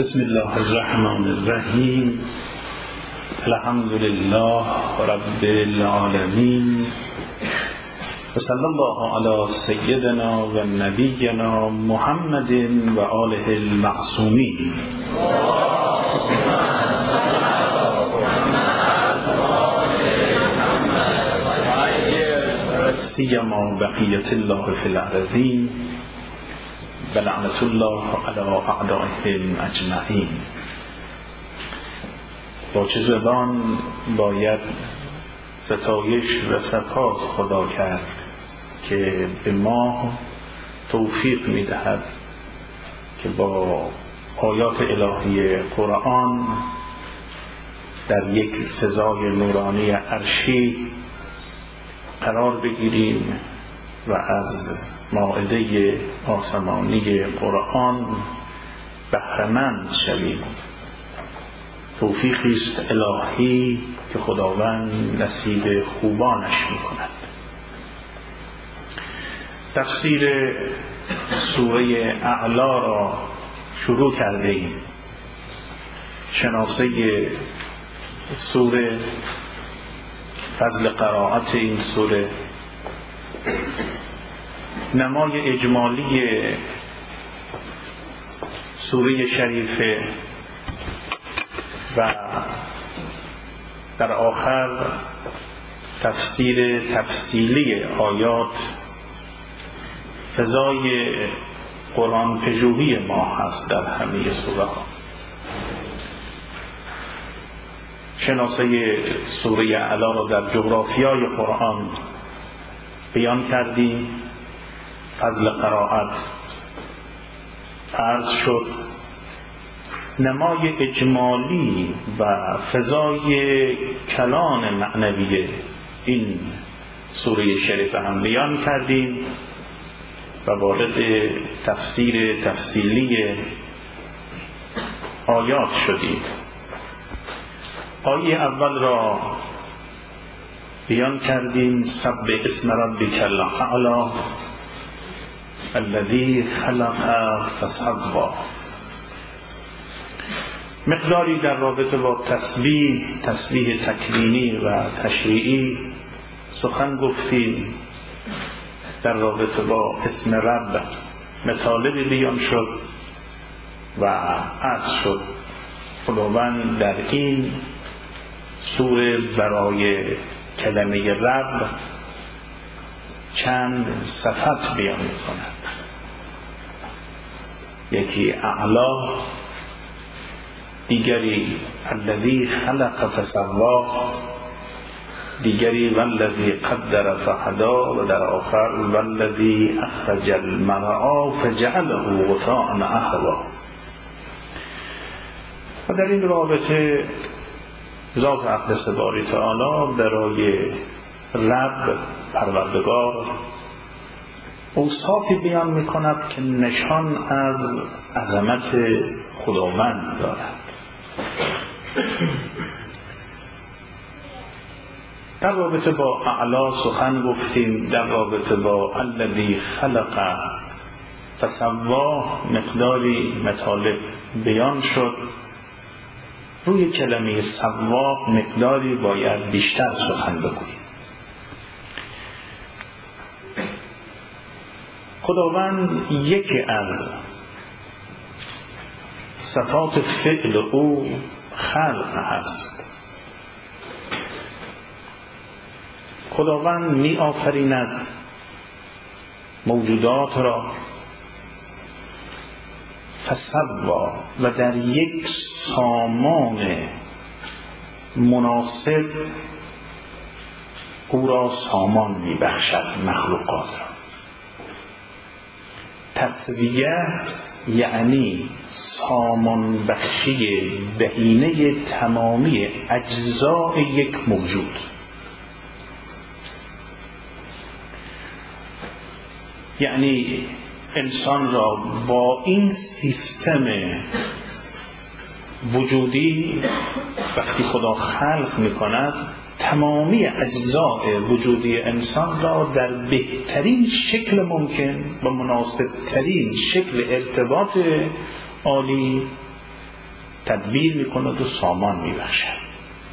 بسم الله الرحمن الرحیم. الحمد لله رب العالمین و صلی الله علی سیدنا و نبینا محمد و آله المعصومین. سیما بقیت الله فی الارضین و لعنت الله علی اعدائهم اجمعین. با چه زبان باید ستایش و سپاس خدا کرد که به ما توفیق می‌دهد که با آیات الهی قرآن در یک فضای نورانی عرشی قرار بگیریم و از مائده آسمانی قرآن بهره‌مند شویم. توفیقی است الهی که خداوند نصیب خوبانش می‌کند. تفسیر سوره اعلی را شروع کرده ایم. شناسه سوره، فضل قرائت این سوره، نمای اجمالی سوره شریفه و در آخر تفسیر تفصیلی آیات فضای قرآن پژوهی ما هست در همه سوره ها. شناسه سوره اعلی را در جغرافیای قرآن بیان کردیم. فضل قرائت عرض شد. نمای اجمالی و فضای کلام معنوی این سوره شریفه هم بیان کردیم و وارد تفسیر تفصیلی آیات شدیم. آیه اول را بیان کردیم: سبح اسم ربک الاعلی الذی خلق فسوی. مقداری در رابطه با تسبیح تکوینی و تشریعی سخن گفتیم. در رابطه با اسم رب مطالبی بیان شد و عرض شد خداوند در این سوره برای کلمه رب چند صفت بیان می‌کند. یکی اعلی، دیگری الذی خلق فسوی، دیگری والذی قدر فهدی و در آخر والذی اخرج المرعی فجعله غثاء احوی. و در این رابطه ذات اقدس باری تعالی برای رب پروردگار اوصافی بیان می‌کند که نشان از عظمت خداوند دارد. در رابطه با اعلی سخن گفتیم. در رابطه با الذی خلق فسوی مقداری مطالب بیان شد. روی کلمه سوی مقداری باید بیشتر سخن بگوییم. خداوند یکی از صفات فعل او خلق هست. خداوند می آفریند موجودات را فسوی و در یک سامان مناسب او را سامان می بخشد مخلوقات را. تسویه یعنی سامان بخشی بهینه تمامی اجزای یک موجود. یعنی انسان را با این سیستم وجودی وقتی خدا خلق می کند تمامی اجزای وجودی انسان را در بهترین شکل ممکن و مناسب ترین شکل ارتباط عالی تدبیر میکند و سامان میبخشد.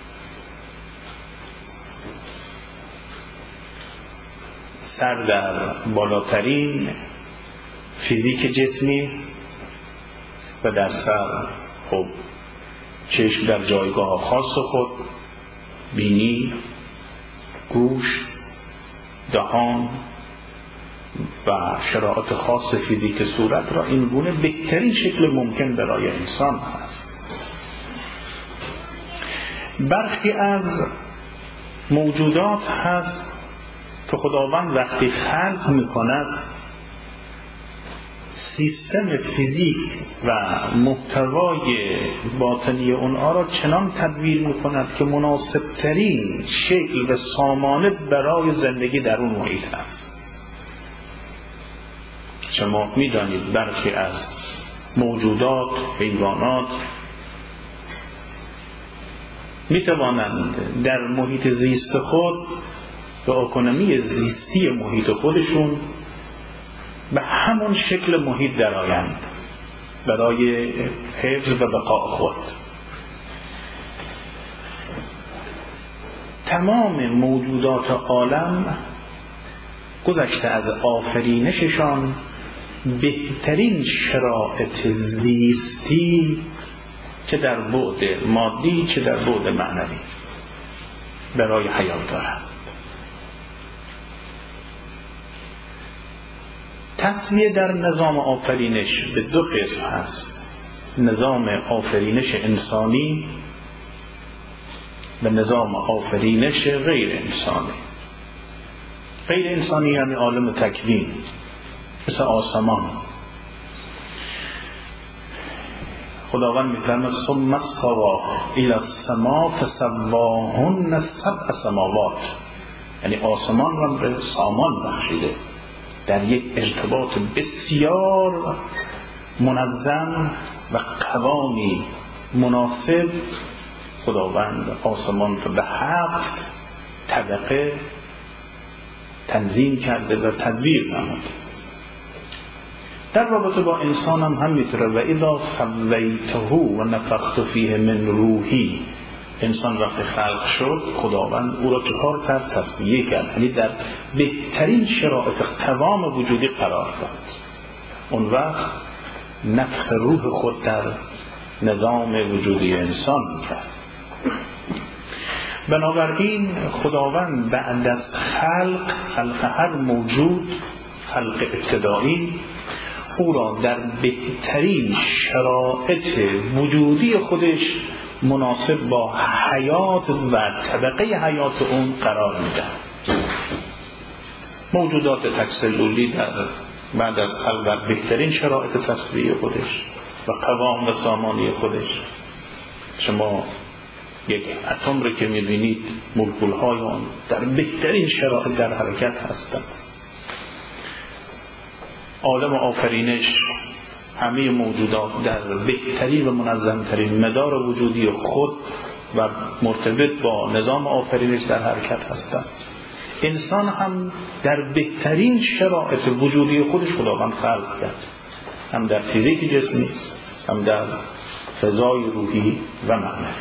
سر در بالاترین فیزیک جسمی و در سر خب چشم در جایگاه خاص خود، بینی، گوش، دهان و شرایط خاص فیزیک صورت را این گونه بهترین شکل ممکن برای انسان هست. برخی از موجودات هست که خداوند وقتی خلق میکند سیستم فیزیک و محتوای باطنی اونها را چنان تدبیر میکند که مناسب ترین شکل و سامانه برای زندگی در اون محیط است. شما میدانید برخی از موجودات، حیوانات میتوانند در محیط زیست خود به اکونومی زیستی محیط خودشون به همون شکل محیط درآیند برای حفظ و بقا خود. تمام موجودات عالم گذشته از آفرینششان بهترین شرایط زیستی چه در بعد مادی چه در بعد معنوی برای حیات دارند. تصویه در نظام آفرینش به دو قسم هست: نظام آفرینش انسانی و نظام آفرینش غیر انسانی. غیر انسانی یعنی عالم تکوین، مثل آسمان. خداوند می‌فرماید ثم استوی الی السماء فسواهن سبع سماوات، یعنی آسمان را به سامان بخشیده. در یک ارتباط بسیار منظم و قوامی مناسب خداوند آسمان را به 7 طبقه تنظیم کرده و تدبیر نموده. در رابطه با انسان هم همینطوره. و اذا سویته و نفخت فیه من روحی، انسان وقتی خلق شد خداوند او را چکار کرد؟ تصفیه کرد، یعنی در بهترین شرایط قوام وجودی قرار داد. اون وقت نفخ روح خود در نظام وجودی انسان کرد. بنابراین خداوند بعد از خلق هر موجود، خلق ابتدایی، او را در بهترین شرایط وجودی خودش مناسب با حیات و طبقه حیات اون قرار میده. موجودات تکسلولی در بعد از خلق در بهترین شرایط تصویری خودش و قوام و سامانی خودش. شما یک اتم رو که میبینید مولکول های آن در بهترین شرایط در حرکت هستند. عالم آفرینش همه موجودات در بهترین و منظمترین مدار وجودی خود و مرتبط با نظام آفرینش در حرکت هستند. انسان هم در بهترین شرایط وجودی خودش خداوند خلق کرد، هم در فیزیک جسمی، هم در فضای روحی و معنوی.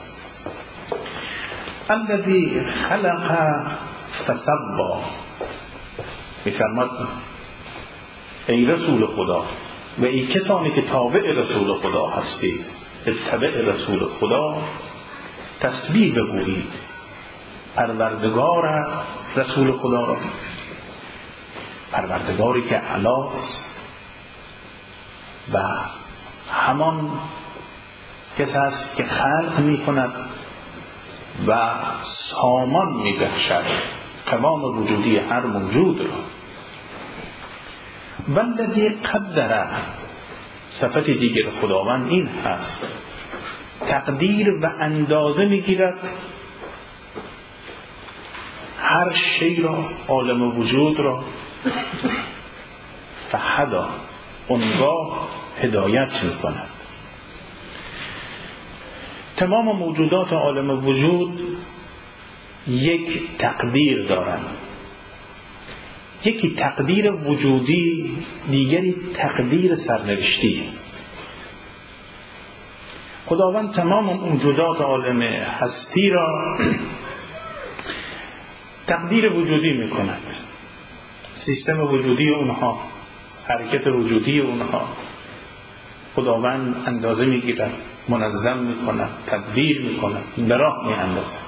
الذی خلق فسوی، می‌فرماید ای رسول خدا و ای کسانی که تابع رسول خدا هستید، اتبع رسول خدا، تسبیح بگویید پروردگار رسول خدا را، پروردگاری که اعلاست و همان کسی است که خلق می کند و سامان می بخشد قوام وجودی هر موجود را. والذی قدر، صفت دیگر خداوند این هست تقدیر و اندازه میگیرد هر شی را، عالم وجود را، فهدا، اونگاه هدایت میکند. تمام موجودات عالم وجود یک تقدیر دارند، یکی تقدیر وجودی، دیگری تقدیر سرنوشتی. خداوند تمام موجودات عالم هستی را تقدیر وجودی میکند. سیستم وجودی اونها، حرکت وجودی اونها خداوند اندازه میگیرد، منظم میکند، تدبیر میکند، به راه میاندازد.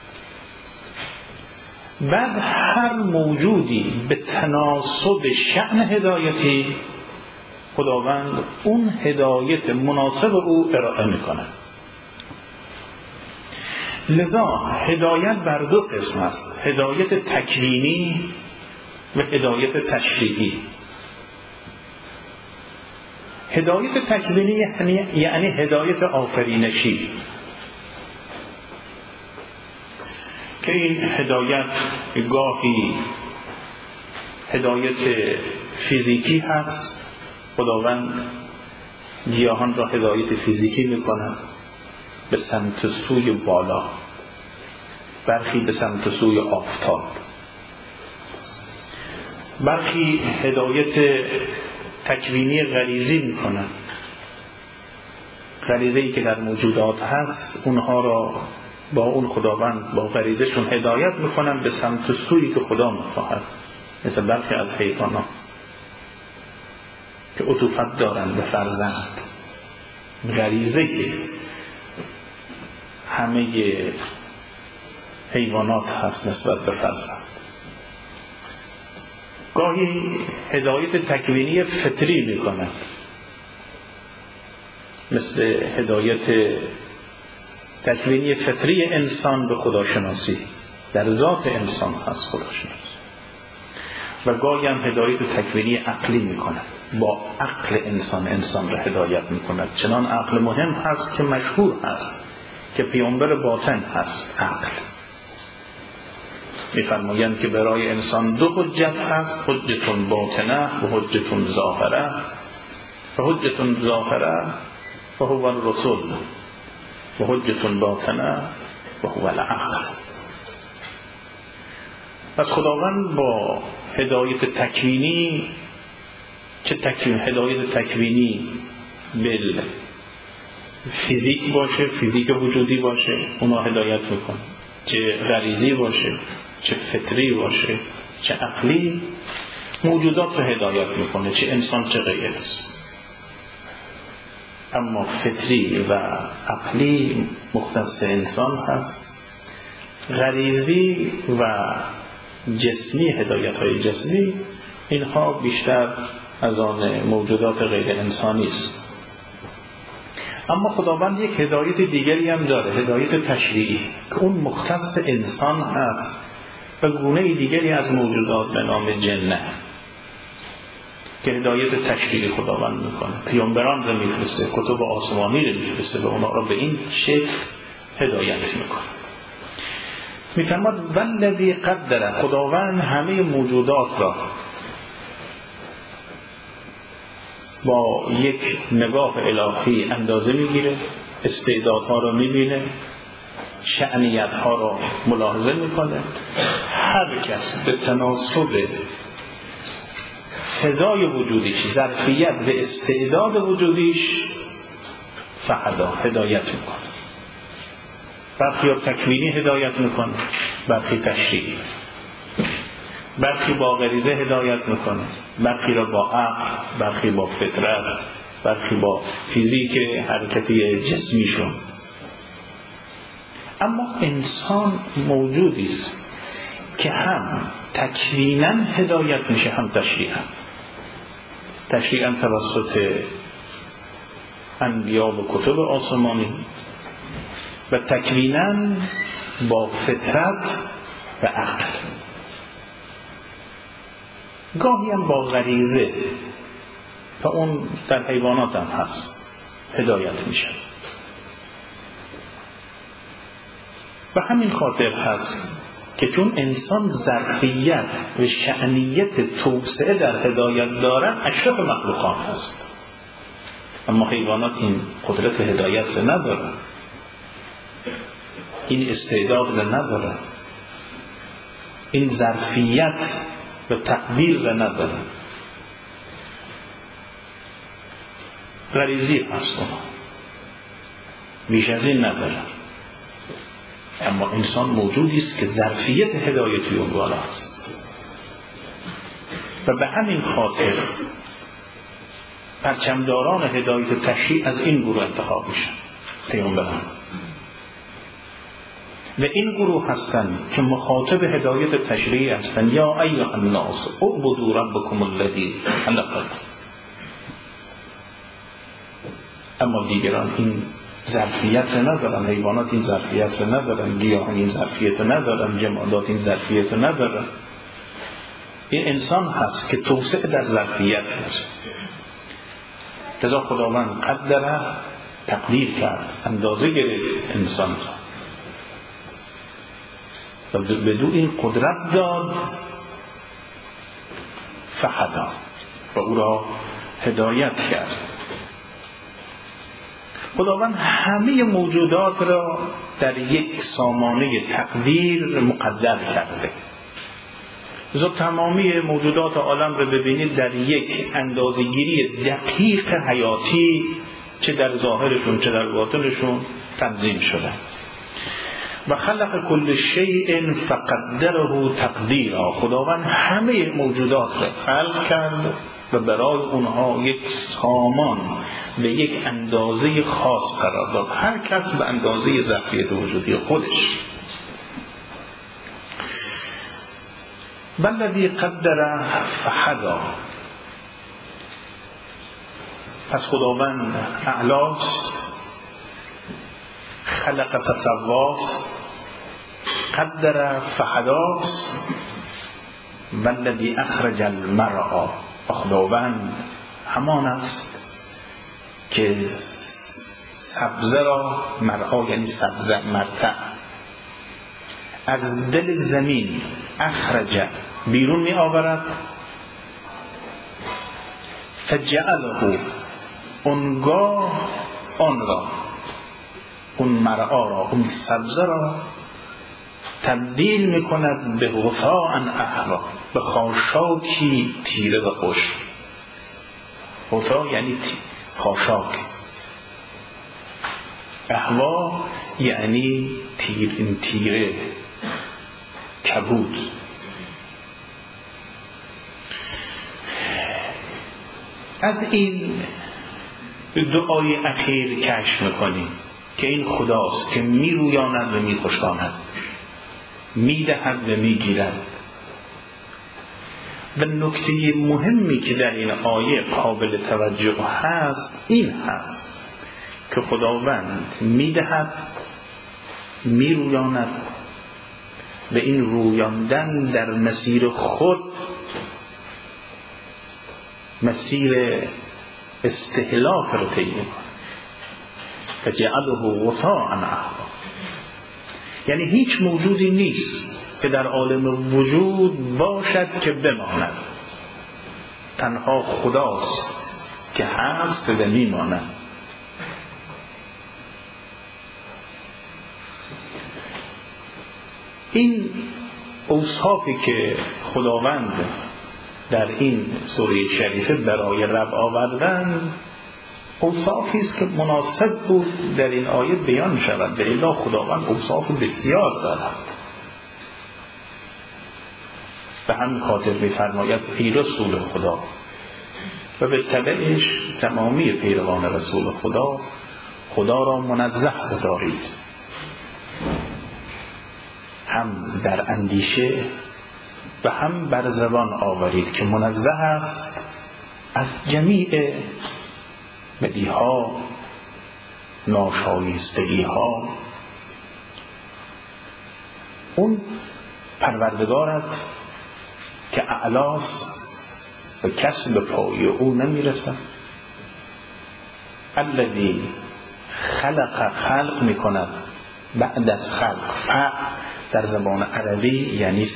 بعد هر موجودی به تناسب شأن هدایتی خداوند اون هدایت مناسب او ارائه میکند. لذا هدایت بر دو قسم است: هدایت تکوینی و هدایت تشریعی. هدایت تکوینی یعنی هدایت آفرینشی، که این هدایت گاهی هدایت فیزیکی هست، خداوند گیاهان را هدایت فیزیکی می‌کند به سمت سوی بالا، برخی به سمت سوی آفتاب، برخی هدایت تکوینی غریزی می‌کند. غریزه‌ای که در موجودات هست اونها را با اون خداوند با غریزه‌شون هدایت می‌کنند به سمت سویی که خدا می‌خواهد. مثل برخی از حیوانات که عطوفت دارند به فرزند، غریزه همه حیوانات هست نسبت به فرزند. گاهی هدایت تکوینی فطری می‌کند، مثل هدایت تکوینی فطری انسان به خداشناسی، در ذات انسان هست خداشناسی. و گاهی هم هدایت تکوینی عقلی می‌کند، با عقل انسان را هدایت می‌کند. چنان عقل مهم هست که مشهور هست که پیامبر باطن هست عقل. می‌فرمایند که برای انسان دو حجت هست: حجتون باطنه و حجتون ظاهره. و حجتون ظاهره و هو الرسول و حجتون باطنه و هو العقل. پس خداوند با هدایت تکوینی، چه هدایت تکوینی بل فیزیک باشه، فیزیک وجودی باشه، اونا هدایت میکنه، چه غریزی باشه، چه فطری باشه، چه عقلی، موجودات رو هدایت میکنه، چه انسان چه غیر است. اما فطری و عقلی مختص انسان هست. غریزی و جسمی، هدایت های جسمی، اینها بیشتر از آن موجودات غیر انسانی است. اما خداوند یک هدایت دیگری هم داره، هدایت تشریعی، که اون مختص انسان هست و گونه دیگری از موجودات به نام جنه، که هدایت تشریعی خداوند میکنه. پیامبران رو میفرسته، کتب آسمانی رو میفرسته و اونا رو به این شکل هدایت میکنه. میفرماد والذی قدر، خداوند همه موجودات را با یک نگاه الهی اندازه میگیره، استعدادها را میبینه، شأنیتها را ملاحظه میکنه. هر کس به تناسب فضای وجودیش، ظرفیت و استعداد وجودیش فهدا هدایت میکنه. برخی را تکوینی هدایت میکنه، برخی تشریعی، برخی با غریزه هدایت میکنه، برخی را با عقل، برخی با فطرت، برخی با فیزیک حرکتی جسمیشون. اما انسان موجودی است که هم تکویناً هدایت میشه، هم تشریعاً. تشریعاً توسط انبیا و کتب آسمانی، و تکویناً با فطرت و عقل. گاهی هم با غریزه، و اون در حیوانات هم هست، هدایت میشه. و همین خاطر هست که چون انسان ظرفیت و شأنیت توسعه در هدایت دارد، اشرف مخلوقات هست. اما حیوانات این قدرت هدایت ندارد، این استعداد ندارد، این ظرفیت و تقدیر ندارد. غریزی هست. بیش از این نداره. اما انسان موجودی است که ظرفیت هدایتی اون بالا است و به همین خاطر پرچمداران هدایت تشریع از این گروه انتخاب میشن، پیامبران. و این گروه هستند که مخاطب هدایت تشریعی هستند. یا ایها الناس اعبدوا ربکم الذی خلقکم. اما دیگران این ظرفیت ندارن، حیوانات این ظرفیت ندارن، گیاهان این ظرفیت ندارن، جمادات این ظرفیت ندارن. این انسان هست که توسعه در ظرفیت داره. لذا خداوند قدره، تقدیر کرد، اندازه گرفت انسان را و بدون این قدرت داد فهدا و او را هدایت کرد. خداوند همه موجودات را در یک سامانه تقدیر مقدر کرده. لذا تمامی موجودات عالم رو ببینید در یک اندازه‌گیری دقیق حیاتی، چه در ظاهرشون چه در باطنشون تنظیم شده. و خلق کل شیء فقدره تقدیرا. خداوند همه موجودات را خلق کرد و برای اونها یک سامان به یک اندازه خاص قرار داد، هر کس به اندازه ظرفیت وجودی خودش. والذی قدر فهدی. پس خداوند اعلاست، خلق فسواست، قدر فهداست. والذی اخرج المرعی. خداوند همان است که سبزه را، مرعا یعنی سبزه، مرتع، از دل زمین اخرج بیرون می آورد. فجعله اونگاه آن را، اون مرعا را، اون سبزه را تبدیل می کند به غثاء احوا، به خاشاکی تیره و خشک. غثاء یعنی خاشاک، احوا یعنی تیره کبود. از این دعای اخیر کشف میکنیم که این خداست که میرویاند و میخوشاند، میدهد و میگیرد. و نکته مهمی که در این آیه قابل توجه هست این هست که خداوند میدهد، میرویاند و این رویاندن در مسیر خود مسیر استهلاک رو طی می‌کند. فجعله غثاء احوا. یعنی هیچ موجودی نیست که در عالم وجود باشد که بماند، تنها خداست که هست و میماند. این اوصافی که خداوند در این سوره شریفه برای رب آوردن اوصافی است که مناسب بود در این آیه بیان شود. به الا خداوند اوصاف بسیار دارد. به همین خاطر می‌فرماید ای رسول خدا و به تبعش تمامی پیروان رسول خدا، خدا را منزه بدارید، هم در اندیشه و هم بر زبان آورید که منزه است از جمیع بدیها، ناشایستگیها. اون پروردگارت که اعلاست و کس به پای او نمیرسد. الذی خلق میکند بعد از خلق. در زبان عربی یعنی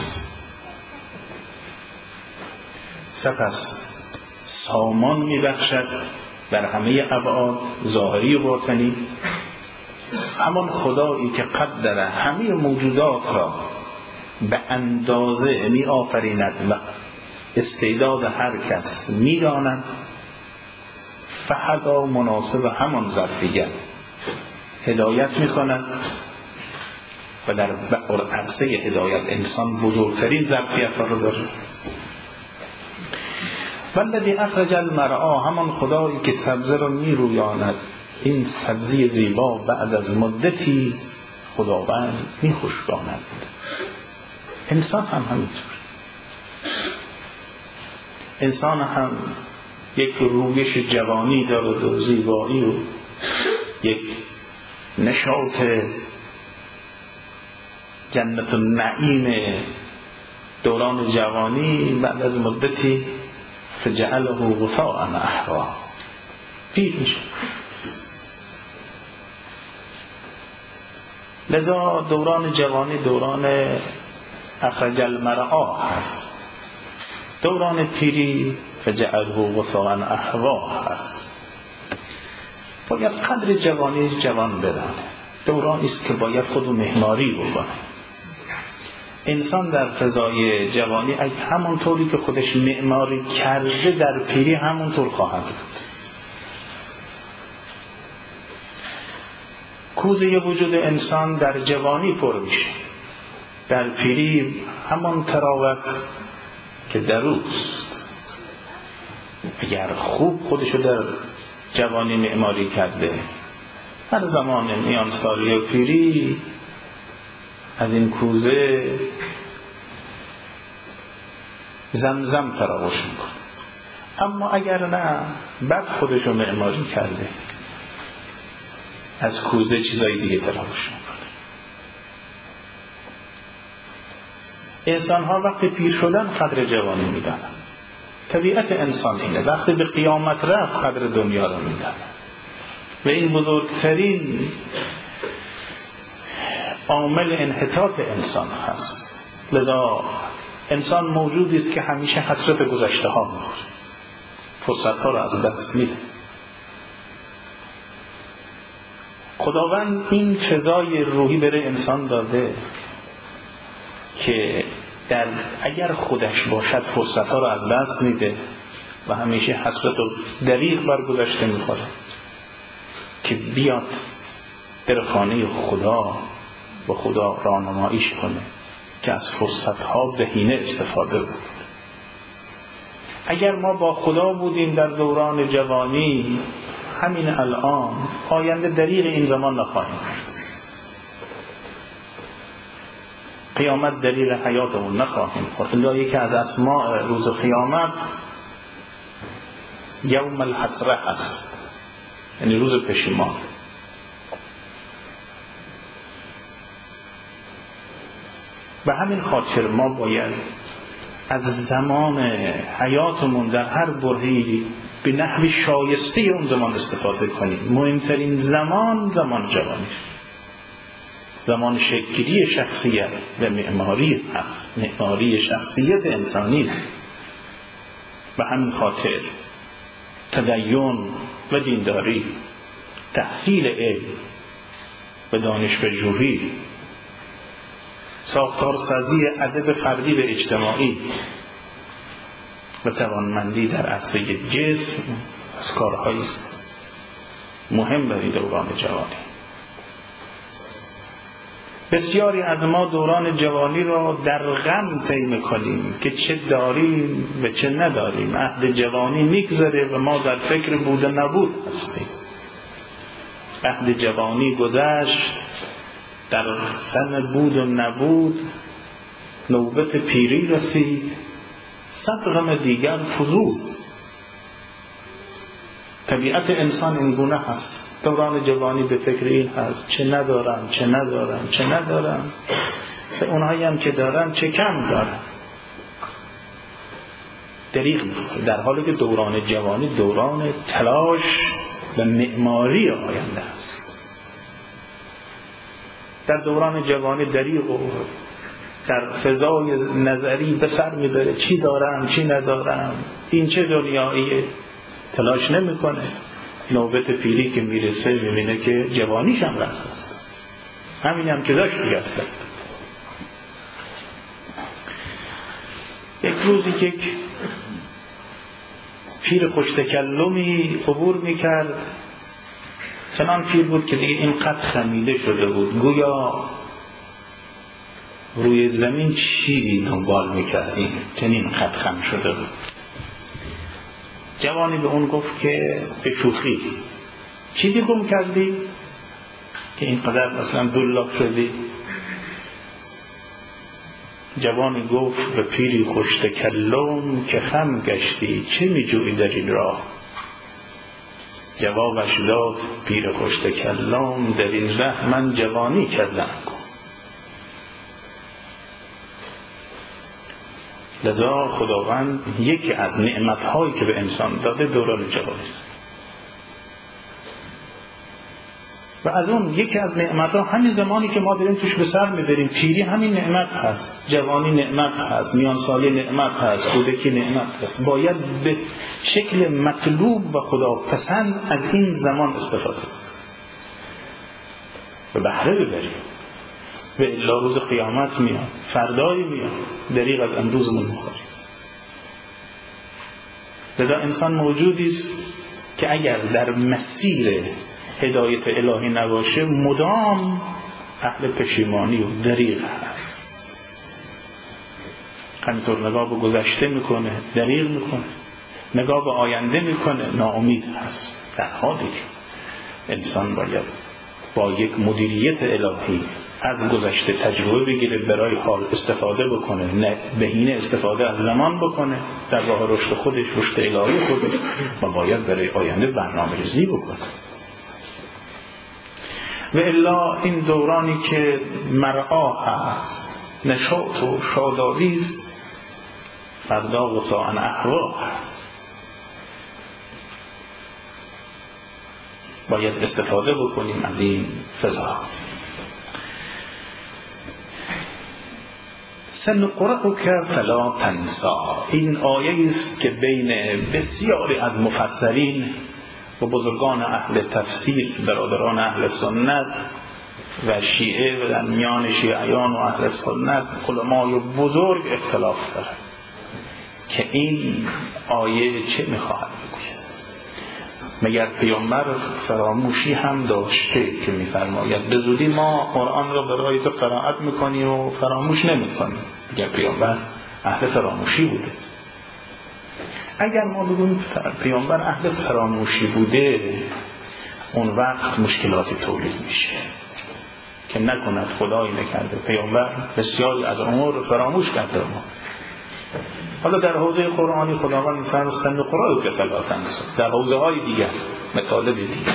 سپس سامان میبخشد در همه ابعاد ظاهری و باطنی. همان خدایی که قدر همه موجودات را به اندازه می آفریند و استعداد هر کس می داند. فهدا مناسب همان ظرفیت هدایت میکند و در عرصه هدایت انسان بزرگترین ظرفیت رو داره. والذی اخرج المرعی، همان خدایی که سبزه رو میرویاند، این سبزی زیبا بعد از مدتی خداوند میخوشگاند. انسان هم همینطور، انسان هم یک رویش جوانی دارد و زیبایی و یک نشاط جنت النعیم دوران جوانی، بعد از مدتی فجعله غثاء احوا، پیر میشه. لذا دوران جوانی دوران اخرج المرعا هست، دوران پیری فجعله غثاء احوا هست. باید قدر جوانی جوان بدانه، دورانی است که باید خودو معماری بکنه. انسان در فضای جوانی اگه همونطوری که خودش معماری کرده در پیری همونطور خواهد بود. کوزه وجود انسان در جوانی پر میشه، در پیری همان تراوت که در اوست. اگر خوب خودشو در جوانی معماری کرده، هر زمان میان سالی و پیری از این کوزه زمزم تراوش میکنه. اما اگر نه بد خودشو معماری کرده، از کوزه چیزای دیگه تراوش میکنه. انسان ها وقتی پیر شدن قدر جوانی میدانن. طبیعت انسان اینه، وقتی به قیامت رفت قدر دنیا رو میدانن و این بزرگترین عامل انحطاط انسان هست. لذا انسان موجودی است که همیشه حسرت گذشته ها میخوره، فرصت ها رو از دست میده. خداوند این فضای روحی برای انسان داده که اگر خودش باشد فرصت ها رو از دست میده و همیشه حسرت و دریغ بر گذشته میخوره، که بیاد در خانه خدا و خدا راهنماییش کنه که از فرصت ها بهینه استفاده بکنه. اگر ما با خدا بودیم در دوران جوانی، همین الان آینده دریغ این زمان نخواهیم کرد، قیامت دلیل حیاتمون نخواهیم خورد. یکی از اسماء روز قیامت یوم الحسره هست، یعنی روز پشیمان. به همین خاطر ما باید از زمان حیاتمون در هر برهه‌ای به نحوی شایسته اون زمان استفاده کنیم. مهمترین زمان جوانی، زمان شکلی شخصیت و معماری هست، معماری شخصیت انسانی است. به همین خاطر تدین و دینداری، تحصیل علم و دانش پژوهی، ساختارسازی ادب فردی و اجتماعی و توانمندی در عرصه جسم از کارهایی است مهم در دوران جوانی. بسیاری از ما دوران جوانی را در غم طی می‌کنیم که چه داریم و چه نداریم. عهد جوانی می‌گذره و ما در فکر بود و نبود هستیم. عهد جوانی گذشت، در غم بود و نبود، نوبت پیری رسید، صد غم دیگر فزود. طبیعت انسان این گونه هست. دوران جوانی به فکر این هست چه ندارم و اونهایی هم که دارن چه کم دارن، دریغ می‌خوره. در حالی که دوران جوانی دوران تلاش و معماری آینده است. در دوران جوانی دریغ و در فضای نظری به سر میبره چی دارم چی ندارم، این چه دنیاییه، تلاش نمیکنه. نوبت پیری که میرسه میبینه که جوانیش هم رفت است، همین هم که داشت دیگه است. یک روزی که یک پیر خوش تکلمی عبور میکرد چنان پیر بود که دیگه اینقدر خمیده شده بود گویا روی زمین چیزی دنبال میکرد، این چنین قد خم شده بود. جوانی به اون گفت که به شوخی چیزی گم کردی که اینقدر مثلا دلاک شدی؟ جوانی گفت به پیری خوش تکلم که خم گشتی چه میجویی در این راه؟ جوابش داد پیر خوش تکلم در این ره من جوانی کردم. لذا خداوند یکی از نعمت‌هایی که به انسان داده دوران جوانی است و از اون یکی از نعمت‌ها همین زمانی که ما داریم توش به سر می‌بریم، پیری همین نعمت هست، جوانی نعمت هست، میانسالی نعمت هست، کودکی نعمت هست. باید به شکل مطلوب و خداپسند از این زمان استفاده و بهره ببریم. و الا روز قیامت میاد، فردایی میاد، دریغ از امروزمون میخوریم. لذا انسان موجودی است که اگر در مسیر هدایت الهی نباشه مدام اهل پشیمانی و دریغ هست. همینطور نگاه به گذشته میکنه، دریغ میکنه، نگاه به آینده میکنه، ناامید هست. در حالی که انسان باید با یک مدیریت الهی از گذشته تجربه بگیره، برای حال استفاده بکنه، نه بهینه استفاده از زمان بکنه در راه رشد خودش، رشد الهی خودش، و باید برای آینده برنامه‌ریزی بکنه. و الا این دورانی که مرعا هست، نشاط و شادابی است، فردا غثاء احوا هست. باید استفاده بکنیم از این فضا. سنقرئک فلا تنسی، این آیه است که بین بسیاری از مفسرین و بزرگان اهل تفسیر، برادران اهل سنت و شیعه و در میان شیعیان و اهل سنت علمای بزرگ اختلاف دارند که این آیه چه میخواهد بگوید. مگر پیامبر فراموشی هم داشته که میفرماید به زودی ما قرآن را برای تو قرائت میکنی و فراموش نمیکنی؟ مگر پیامبر اهل فراموشی بوده؟ اگر ما بگوییم پیامبر اهل فراموشی بوده، اون وقت مشکلاتی تولید میشه که نکند خدایی نکرده پیامبر بسیاری از امور فراموش کرده. ما حالا در حوزه قرآنی خداوند میفرماید سنقرئک فلا تنسی، در حوزه های دیگر، مطالب دیگر.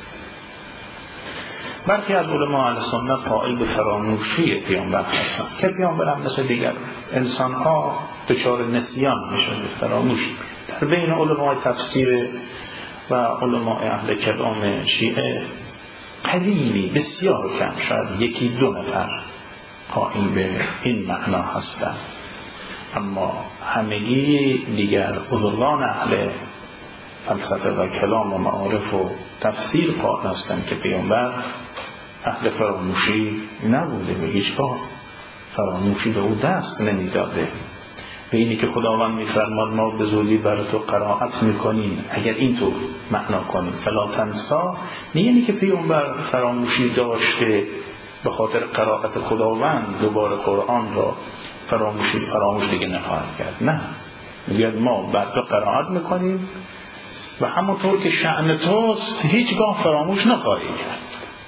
برخی از علما اهل سنت قائل به فراموشی پیامبر هستند که پیامبر هم مثل دیگر انسان ها دچار نسیان میشن، فراموش. در بین علمای تفسیر و علمای اهل کلام شیعه قلیلی، بسیار کم، شاید یکی دو نفر قائل به این معنا هستند، اما همگی دیگر بزرگان اهل فلسفه و کلام و معارف و تفسیر قائل هستند که پیامبر اهل فراموشی نبوده و هیچگاه فراموشی به او دست نمیداده. به اینی که خداوند میفرماد ما به زودی برای تو قرائت میکنیم، اگر اینطور معنا کنیم فلا تنسا، نه یعنی که پیامبر فراموشی داشته به خاطر قرائت خداوند دوباره قرآن را فراموش دیگه نخواهد کرد. نه، میگه ما بر تو قرائت میکنیم و همونطور که شأن توست هیچگاه فراموش نخواهی کرد.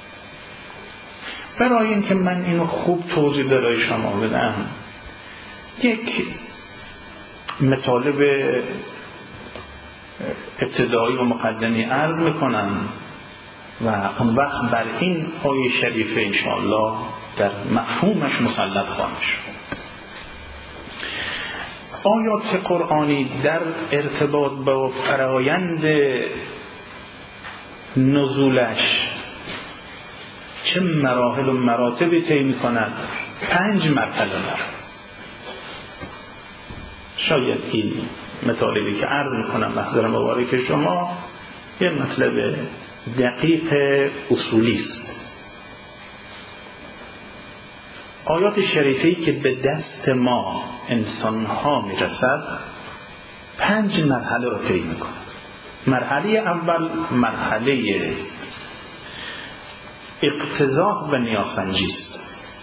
برای این که من اینو خوب توضیح برای شما بدم، یک مطالب ابتدایی و مقدمی عرض میکنم و اون وقت بر این آیه شریفه انشاءالله در مفهومش مسلط خواهم شد. آیات قرآنی در ارتباط با فرایند نزولش چه مراحل و مراتبی طی می‌کند؟ 5 مرحله دارد. شاید این مطالبی که عرض می‌کنم محضر مبارک شما یه مطلب دقیق اصولی است. آیات شریفه‌ای که به دست ما انسان‌ها میرسد 5 مرحله را طی می‌کند. مرحله اول مرحله اقتضا و نیازسنجی است.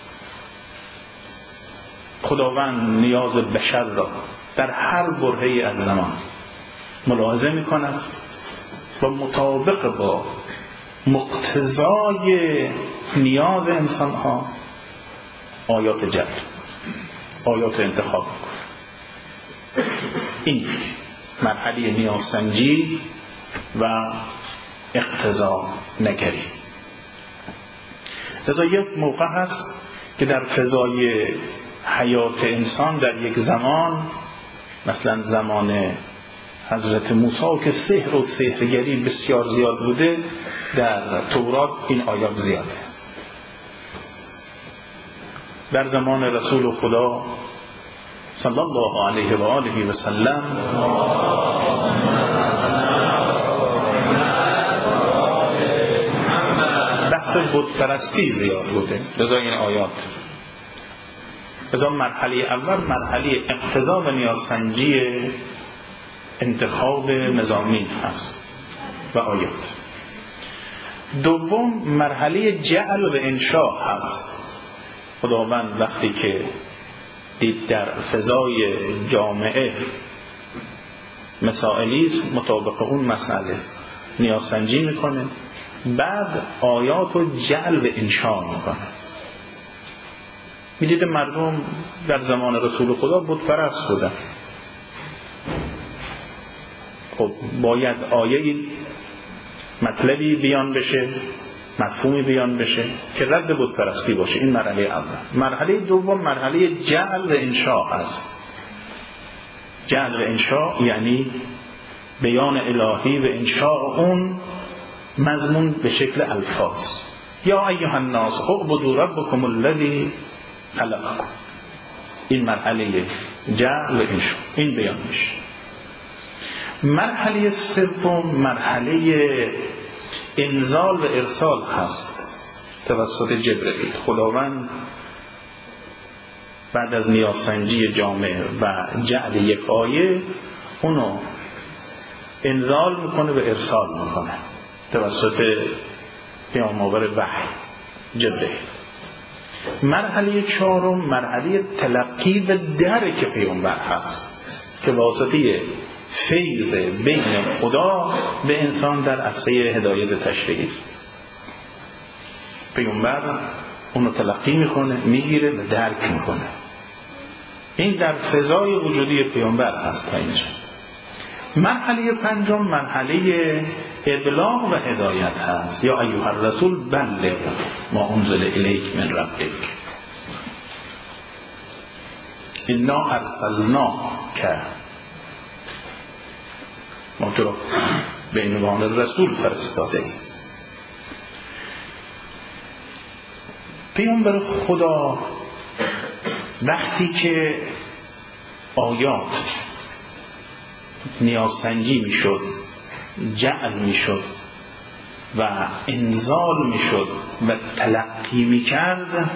خداوند نیاز بشر را در هر برهه‌ای از زمان ملاحظه می‌کند و مطابق با مقتضای نیاز انسان‌ها آیات جبر، آیات انتخاب می‌کند. این مرحله نیازسنجی و اقتضا نگری. لذا یک موقع هست که در فضای حیات انسان در یک زمان، مثلا زمان حضرت موسی که سحر و سحرگری بسیار زیاد بوده، در تورات این آیات زیاده. در زمان رسول خدا صلی الله علیه و آله و سلم بحث بت پرستی زیاد بوده، لذا این آیات. لذا مرحله اول مرحله اقتضا و نیازسنجی انتخاب مضامین هست و آیات. دوم مرحله جعل و انشاء هست. خداوند وقتی که دید در فضای جامعه مسائلی است مطابق اون مسئله نیازسنجی میکنه، بعد آیات رو جعل و انشاء میکنه. میدید مردم در زمان رسول خدا بت پرست بودن، خب باید آیه مطلبی بیان بشه، مفهومی بیان بشه که رد بت پرستی باشه. این مرحله اول. مرحله دوم مرحله جعل و انشاء است. جعل و انشاء یعنی بیان الهی و انشاء اون مضمون به شکل الفاظ. یا ایها الناس اعبدوا ربکم الذی خلقکم. این مرحله جعل و انشاء، این بیان میشه. مرحله سوم مرحله انزال و ارسال هست توسط جبرئیل. خداوند بعد از نیازسنجی جامعه و جعل یک آیه اونو انزال میکنه و ارسال میکنه توسط پیام‌آور وحی جبرئیل. مرحله چهارم مرحله تلقی و درک پیامبر هست که واسطه فیض بین خدا به انسان در عرصه هدایت تشریعی. پیامبر اونو تلقی میکنه، میگیره و درک میکنه. این در فضای وجودی پیامبر هست. اینجا مرحله پنجم مرحله ابلاغ و هدایت هست. یا ایها الرسول بلغ ما انزل الیک من ربک انا ارسلناک، ما تو رو به عنوان رسول فرستاده ایم. پیامبر خدا وقتی که آیات نیازسنجی میشد، جعل میشد و انزال میشد و تلقی میکرد،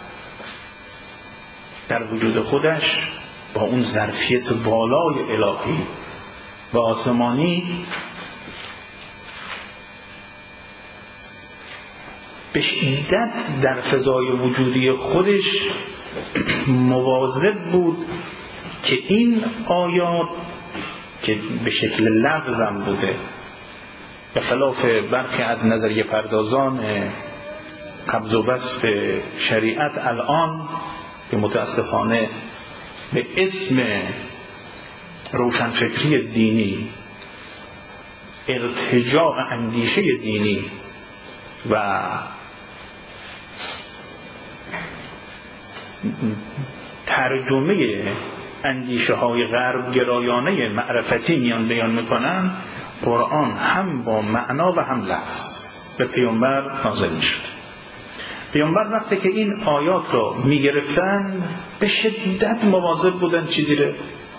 در وجود خودش با اون ظرفیت بالای الهی و آسمانی به شدت در فضای وجودی خودش مواظب بود که این آیات که به شکل لفظم بوده، به خلاف برخی از نظریه پردازان قبض و بسط شریعت الان که متاسفانه به اسم روشنفکری دینی، ارتجاع اندیشه دینی و ترجمه اندیشه های غرب گرایانه معرفتی میان بیان میکنن، قرآن هم با معنا و هم لفظ به پیامبر نازل میشد. پیامبر وقتی که این آیات رو میگرفتن به شدت مواظب بودن چیزی رو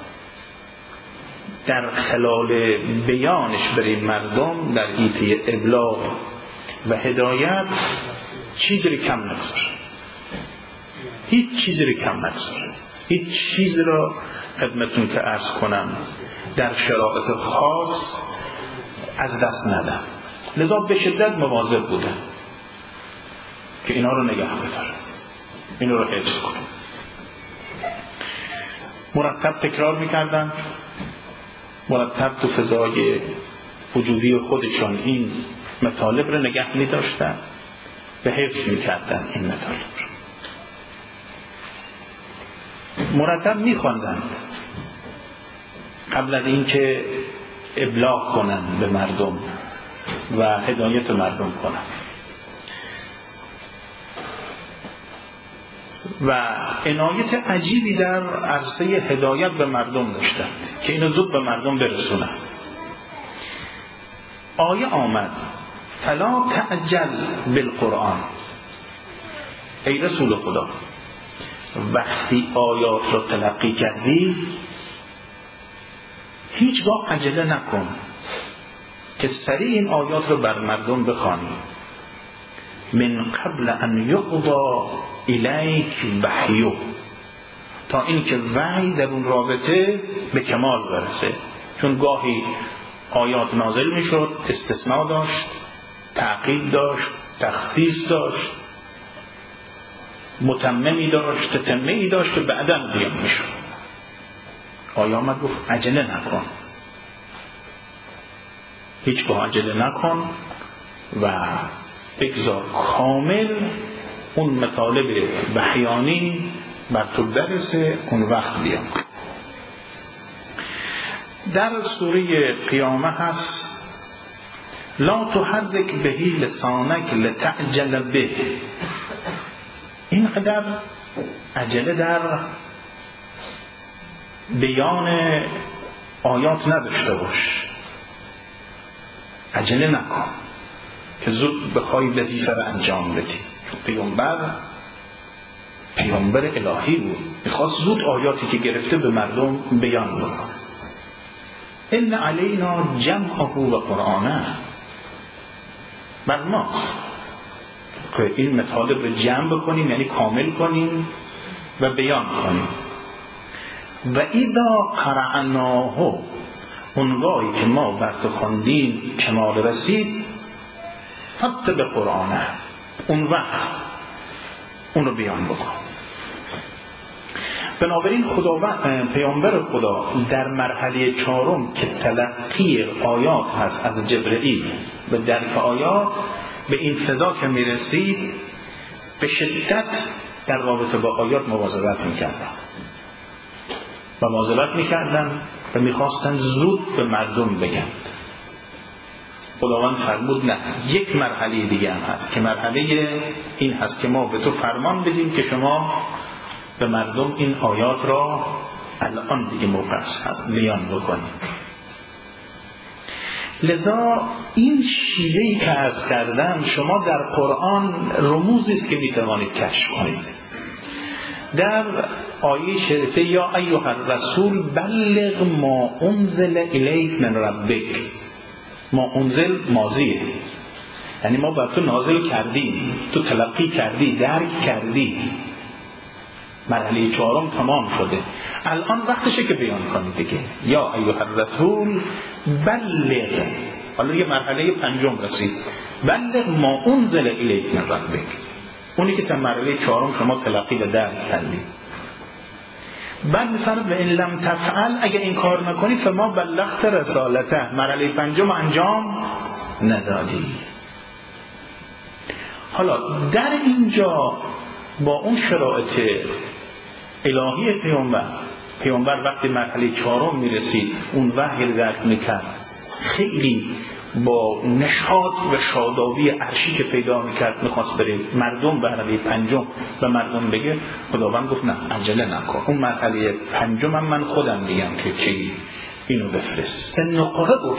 در خلال بیانش برای مردم در ایته ابلاغ و هدایت چیزی رو کم نگذاشت. هیچ چیزی رو کم نگذاشت. هیچ چیزی رو خدمتتون که عرض کنم در شرایط خاص از دست ندم. لذا به شدت مواظب بودن. که اینا رو نگه بداره، اینو رو حفظ کنه. مرتب تکرار میکردن، مرتب تو فضای وجودی خودشان این مطالب رو نگه میداشتن و حفظ میکردن این مطالب رو. مرتب میخواندن قبل از اینکه ابلاغ کنن به مردم و هدایت مردم کنن. و عنایت عجیبی در عرصه هدایت به مردم داشتند که اینو زود به مردم برسونن. آیه آمد فلا تعجل بالقرآن، ای رسول خدا وقتی آیات رو تلقی کردی هیچگاه عجله نکن که سریع این آیات رو بر مردم بخوانی. من قبل ان یقضا الیک وحیه، تا اینکه وحی در اون رابطه به کمال برسه. چون گاهی آیات نازل میشد استثناء داشت، تعقیب داشت، تخصیص داشت، متممی داشت، تتمه‌ای داشت که بعداً بیان میشد. آیه آمد گفت عجله نکن، هیچگاه عجله نکن و بگذار کامل اون مطالب وحیانی بر تو برسه، اون وقت بیان. در سوره قیامه هست لا تحرک بهی لسانک لتعجل به، اینقدر عجله در بیان آیات نداشته باش، عجله نکن که زود بخوای وظیفه رو انجام بدی. پیامبر الهی بود، میخواست زود آیاتی که گرفته به مردم بیان بکنه. ان علینا جمعه و قرآنه، بر ما که این مطالب رو جمع بکنیم، یعنی کامل کنیم و بیان کنیم. و اذا قرأناه، اونگاهی که ما بر تو خواندیم کمال رسید، فاتبع قرآنه، اون وقت اونو بیان بکن. بنابراین پیامبر خدا در مرحله 4 که تلقی آیات هست از جبرئیل و درک آیات، به این فضا که میرسید به شدت در رابطه با آیات مواظبت میکردن و میخواستن زود به مردم بگن. خداوند فرمود نه، یک مرحله دیگه هم هست که مرحله این هست که ما به تو فرمان بدیم که شما به مردم این آیات را الان دیگه موقع هست بیان بکنیم. لذا این شیوهی که عرض کردم شما در قرآن رموزی است که میتوانید کشف کنید. در آیه شریفه یا ایها الرسول بلغ ما انزل الیک من ربک، ما انزل ماضیه، یعنی ما بر تو نازل کردیم، تو تلقی کردی، درک کردی، مرحله 4 تمام شده، الان وقتشه که بیان کنید دیگه. یا ایها الرسول بلغ، حالا یه مرحله 5 رسید، بلغ ما انزل الیک من ربک، اونی که تا مرحله 4 شما تلقی و درک کردید. بعد مثلا به این لم تفعل، اگر این کار نکنی فما بلغت رسالته، مرحله 5 انجام ندادی. حالا در اینجا با اون شرایط الهی پیامبر وقتی مرحله 4 میرسید اون وحی رو درک میکرد، خیلی با نشاط و شادابی عرشی که پیدا میکرد میخواست بره مردم به مرحله 5 و مردم بگه. خداوند گفت نه، عجله نکن، اون مرحله 5 من خودم میگم که چی، اینو بفرست. سنقرئک،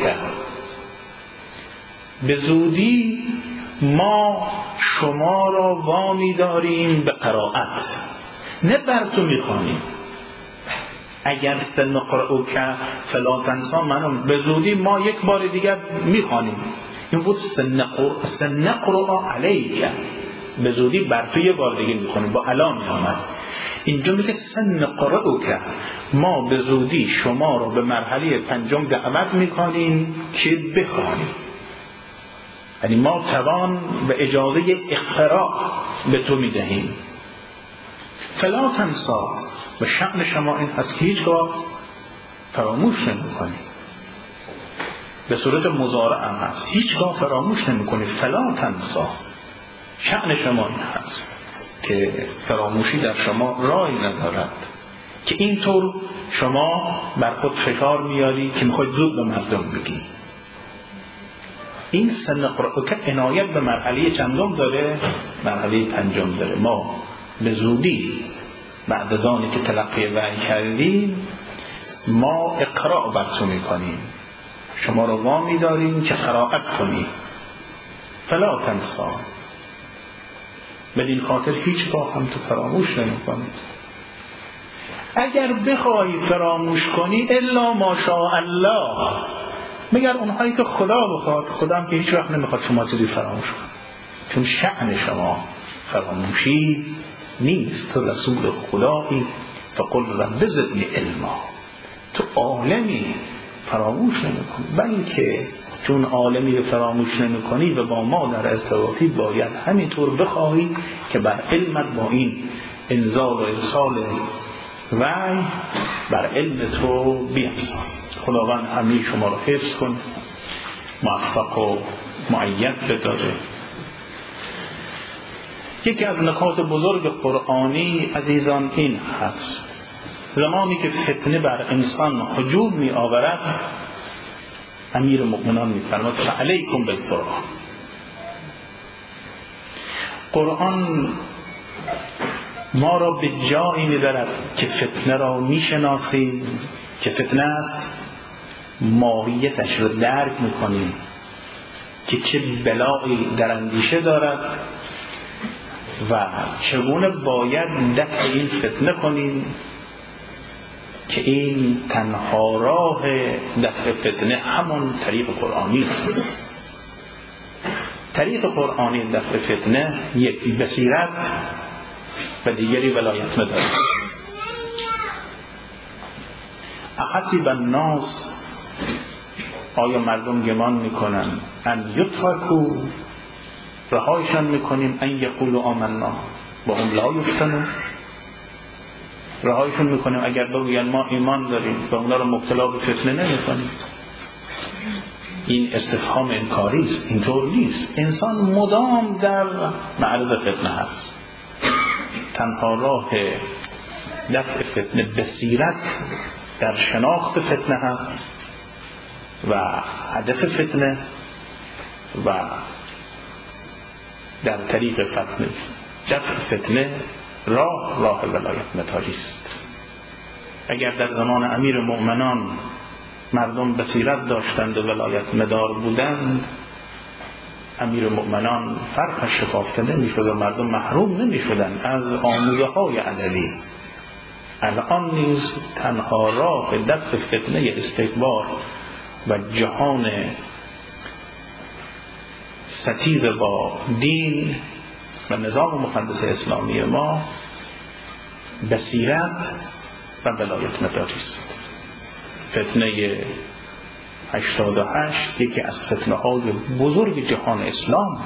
به زودی ما شما را وامی داریم به قرائت، نه بر تو میخوانیم. اگر سنقرئک فلا تنسی، منم به زودی ما یک بار دیگر میخوانیم. این بود سنقرأ علیک، به زودی بر تو یک بار دیگه میخوانیم، با الان میامد. اینجا میگه سنقرئک، ما به زودی شما رو به مرحله 5 دعوت میکنیم که بخوانیم. یعنی ما توان و اجازه اقتراع به تو میدهیم. فلا تنسا، و شأن شما این هست که هیچگاه فراموش نمی‌کنی. به صورت مضارع هم هست، هیچگاه فراموش نمی‌کنی. فلا تنسا، شأن شما این هست که فراموشی در شما رای ندارد، که اینطور شما بر خود فشار میاری که میخواید زود به مردم بگی. این سن قرآن که عنایت به مرحله چندم داره؟ مرحله پنجم داره. ما به زودی بعد از آنی که تلقی وحی کردیم ما اقراء بر تو میکنیم، شما رو وامی داریم که قرائت کنی. فلا تنسا، بدین خاطر هیچگاه هم تو فراموش نمیکنی. اگر بخوای فراموش کنی الا ماشاء الله، مگر اونهایی که خدا بخواد. خدا هم که هیچ وقت نمیخواد شما چیزی فراموش کنی، چون شأن شما فراموشی نیست. تو رسول خدایی، فقل رب زدنی علما، تو عالمی فراموش نمیکنی، بلکه چون عالمی فراموش نمیکنی و با ما در ارتباطی باید همینطور بخواهی که بر علمت با این انزال و ارسال وحی بر علم تو بیاموزی. خداوند همه شما را حفظ کن، موفق و مؤید بداره. یکی از نکات بزرگ قرآنی عزیزان این هست، زمانی که فتنه بر انسان هجوم می آورد، امیر مؤمنان می فرماید فعلیکم بالقرآن. قرآن ما را به جایی می برد که فتنه را می شناسیم که فتنه است، ماهیتش را درک می کنیم که چه بلایی در اندیشه دارد و چگونه باید دفع این فتنه کنیم، که این تنها راه دفع فتنه همون طریق قرآنی است. طریق قرآنی دفع فتنه یکی بصیرت و دیگری ولایت مدار. احسب الناس، آیا مردم گمان میکنن ان یترکوا، رهایشان میکنیم، ان یقولوا آمنا و هم لا یفتنون، رهایشون میکنیم اگر بگوین ما ایمان داریم و اونا رو مبتلا به فتنه نمیکنیم. این استفهام انکاری است، اینطور نیست. انسان مدام در معرض فتنه هست. تنها راه دفع فتنه بصیرت در شناخت فتنه هست و هدف فتنه و در طریق فتنه دفع فتنه راه ولایت متاری است. اگر در زمان امیر مؤمنان مردم بصیرت داشتند و ولایت مدار بودند، امیر مؤمنان فرقش شکافته نمیشد و مردم محروم نمیشدند از آموزه های ادبی. الان نیز تنها راه دفع فتنه استکبار و جهان ستیز با دین و نظام مقدس اسلامی ما بصیرت و ولایت مداری است. فتنه 88 یکی از فتنه های بزرگ جهان اسلام،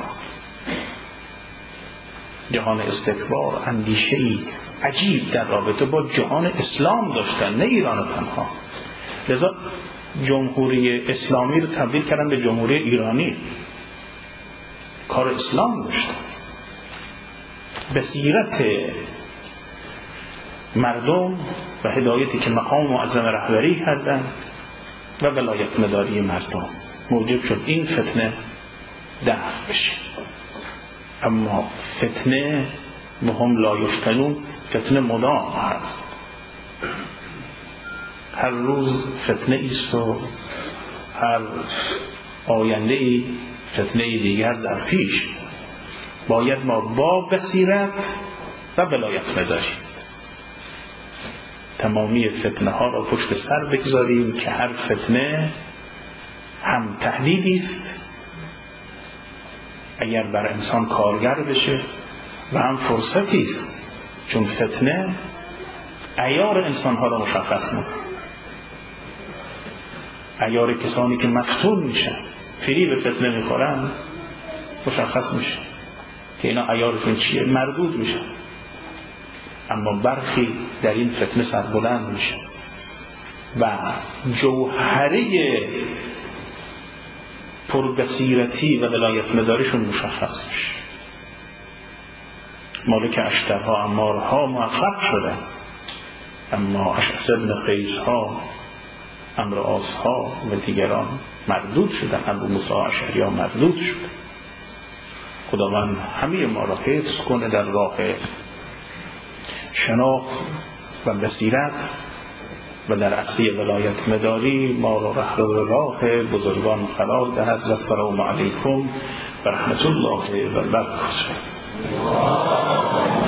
جهان استکبار، اندیشه‌ای عجیب در رابطه با جهان اسلام داشتن، نه ایران تنها. لذا جمهوری اسلامی رو تبدیل کردن به جمهوری ایرانی، کار اسلام داشتن. بصیرت مردم و هدایتی که مقام معظم رهبری کردن و ولایت مداری مردم موجب شد این فتنه دفع بشه. اما فتنه و هم لا یفتنون، فتنه مدام هست، هر روز فتنه ایست و هر آینده ای فتنه دیگر در پیش. باید ما با بصیرت و ولایت مداری تمامی فتنه ها را پشت سر بگذاریم که هر فتنه هم تهدیدی است اگر بر انسان کارگر بشه و هم فرصتی است، چون فتنه عیار انسان ها را مشخص می‌کند. عیار کسانی که مفتون میشن، فریب فتنه میخورن، مشخص میشه که اینا عیارشون چیه، مردود میشه. اما برخی در این فتنه سربلند میشه و جوهره پربصیرتی و ولایت مداریشون مشخص میشه. مالک اشترها امارها موفق شدن، اما اشعث ابن قیس ها، عمرو عاص ها و دیگران مردود شدن. ابو موسی اشعری ها مردود شد. خداوند همه ما را حفظ کنه در راه شناخت و بصیرت و در عرصه ولایت مداری ما را راه بزرگان قرار دهد. و السلام علیکم و رحمت الله و برکاته.